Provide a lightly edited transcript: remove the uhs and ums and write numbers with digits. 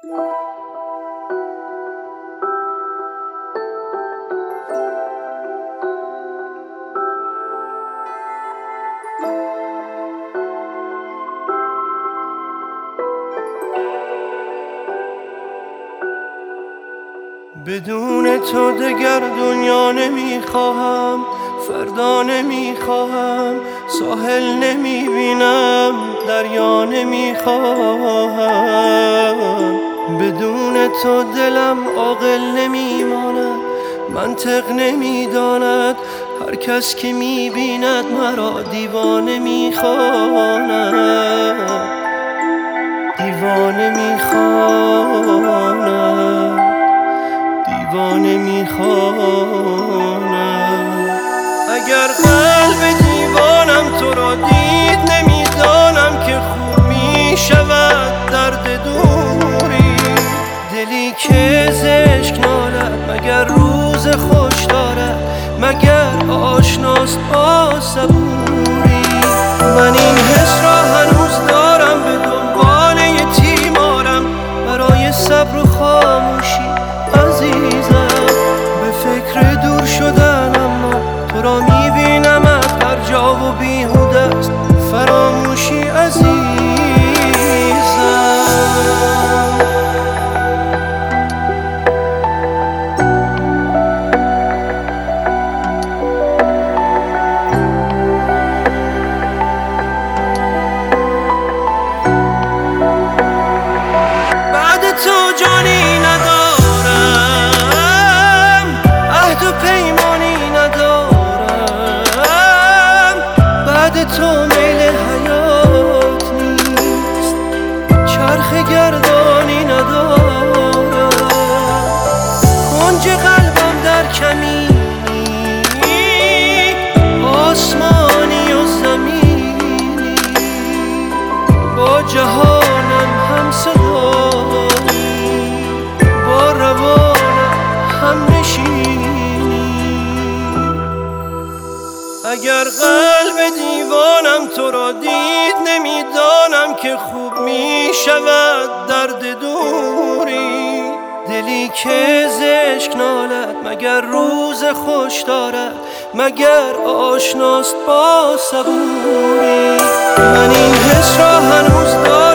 بدون تو دگر دنیا نمیخواهم، فردا نمیخواهم، ساحل نمیبینم، دریا نمیخواهم. بدون تو دلم عاقل نمیماند، منطق نمیداند، هر کس که میبیند مرا دیوانه میخواند، دیوانه میخواند، دیوانه میخوانم. اگر قلب دیوانم تو را دید، نمیدانم که خوب میشود درد دوری. دلی که ز عشق نالد مگر روز خوش دارد، مگر آشناست با صبوری. من این حس را هنوز دارم، به دنبال یه تیمارم برای صبر و خاموشی عزیزم. به فکر دور شدن اما تو را میبینمت هر جا و بیهوده است فراموشی عزیزم. بعد تو جانی ندارم، عهد و پیمانی ندارم. بعد تو میل حیات نیست، چرخ گردانی ندارم. کنج قلبم در کمینی، آسمانی و زمینی، با جهانم هم صدایی، با روانم هم نشینی. اگر قلب دیوانم تو را دید، نمیدانم که خوب میشود درد دوری. دلی که ز عشق نالد مگر روز خوش دارد، مگر آشناست با صبوری. من این حس را هنوز دارم،